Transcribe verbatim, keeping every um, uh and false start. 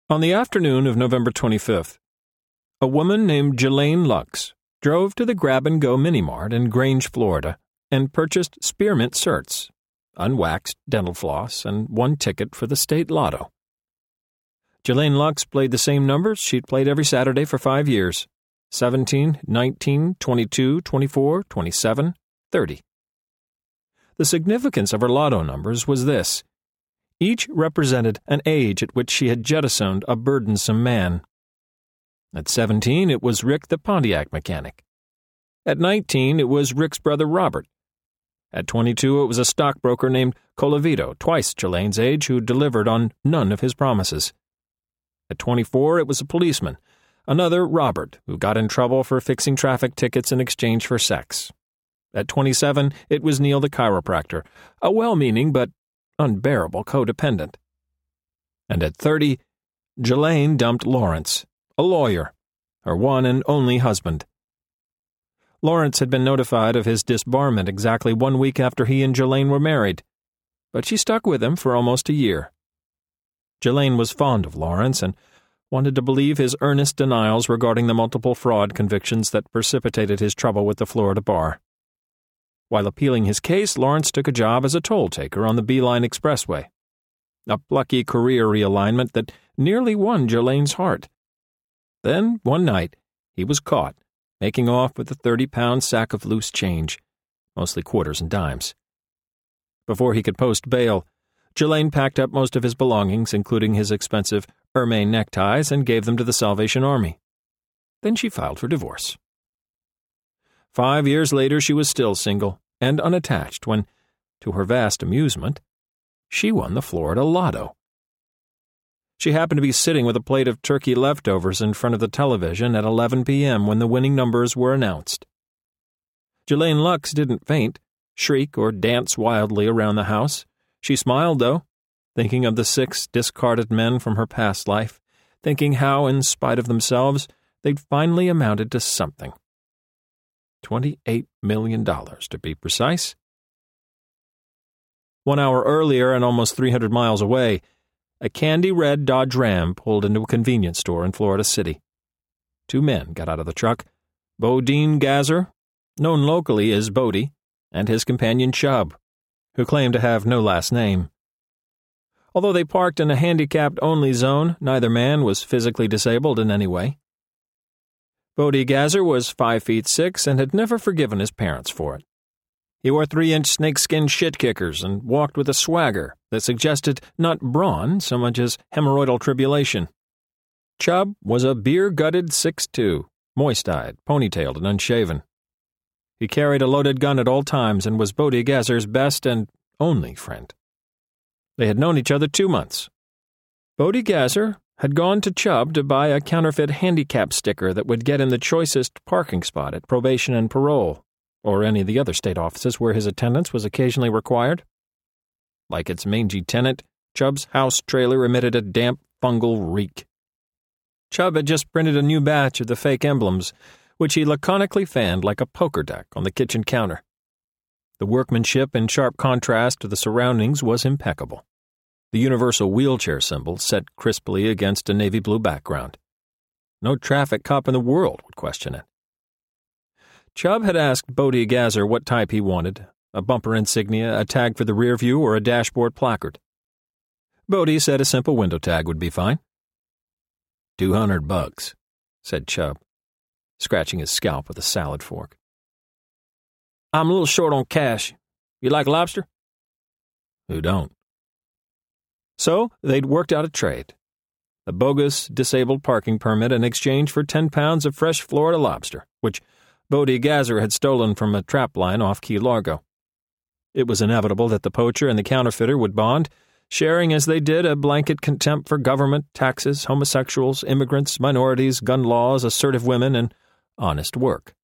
On the afternoon of November twenty-fifth, a woman named Ghislaine Lux drove to the Grab-and-Go Mini-Mart in Grange, Florida, and purchased spearmint certs, unwaxed dental floss, and one ticket for the state lotto. Ghislaine Lux played the same numbers she'd played every Saturday for five years, seventeen, nineteen, twenty-two, twenty-four, twenty-seven, thirty. The significance of her lotto numbers was this. Each represented an age at which she had jettisoned a burdensome man. At seventeen, it was Rick the Pontiac mechanic. At nineteen, it was Rick's brother Robert. At twenty-two, it was a stockbroker named Colavito, twice Ghislaine's age, who delivered on none of his promises. At twenty-four, it was a policeman, another Robert, who got in trouble for fixing traffic tickets in exchange for sex. At twenty-seven, it was Neil the chiropractor, a well-meaning but unbearable codependent. And at thirty, Ghislaine dumped Lawrence, a lawyer, her one and only husband. Lawrence had been notified of his disbarment exactly one week after he and Ghislaine were married, but she stuck with him for almost a year. Ghislaine was fond of Lawrence and wanted to believe his earnest denials regarding the multiple fraud convictions that precipitated his trouble with the Florida bar. While appealing his case, Lawrence took a job as a toll-taker on the Beeline Expressway, a plucky career realignment that nearly won Ghislaine's heart. Then, one night, he was caught, making off with a thirty-pound sack of loose change, mostly quarters and dimes. Before he could post bail, Ghislaine packed up most of his belongings, including his expensive ermine neckties, and gave them to the Salvation Army. Then she filed for divorce. Five years later, she was still single and unattached when, to her vast amusement, she won the Florida Lotto. She happened to be sitting with a plate of turkey leftovers in front of the television at eleven p.m. when the winning numbers were announced. Ghislaine Lux didn't faint, shriek, or dance wildly around the house. She smiled, though, thinking of the six discarded men from her past life, thinking how, in spite of themselves, they'd finally amounted to something. Twenty-eight million dollars, to be precise. One hour earlier and almost three hundred miles away, a candy-red Dodge Ram pulled into a convenience store in Florida City. Two men got out of the truck, Bodine Gazer, known locally as Bodie, and his companion Chubb, who claimed to have no last name. Although they parked in a handicapped-only zone, neither man was physically disabled in any way. Bodie Gazer was five feet six and had never forgiven his parents for it. He wore three-inch snakeskin shit-kickers and walked with a swagger that suggested not brawn so much as hemorrhoidal tribulation. Chubb was a beer-gutted six foot two, moist-eyed, ponytailed, and unshaven. He carried a loaded gun at all times and was Bodie Gazer's best and only friend. They had known each other two months. Bodie Gazer had gone to Chubb to buy a counterfeit handicap sticker that would get him the choicest parking spot at probation and parole, or any of the other state offices where his attendance was occasionally required. Like its mangy tenant, Chubb's house trailer emitted a damp, fungal reek. Chubb had just printed a new batch of the fake emblems, which he laconically fanned like a poker deck on the kitchen counter. The workmanship, in sharp contrast to the surroundings, was impeccable. The universal wheelchair symbol set crisply against a navy blue background. No traffic cop in the world would question it. Chubb had asked Bodie Gazer what type he wanted, a bumper insignia, a tag for the rear view, or a dashboard placard. Bodie said a simple window tag would be fine. Two hundred bucks, said Chubb, scratching his scalp with a salad fork. I'm a little short on cash. You like lobster? Who don't? So they'd worked out a trade. A bogus, disabled parking permit in exchange for ten pounds of fresh Florida lobster, which Bodie Gazer had stolen from a trap line off Key Largo. It was inevitable that the poacher and the counterfeiter would bond, sharing as they did a blanket contempt for government, taxes, homosexuals, immigrants, minorities, gun laws, assertive women, and honest work.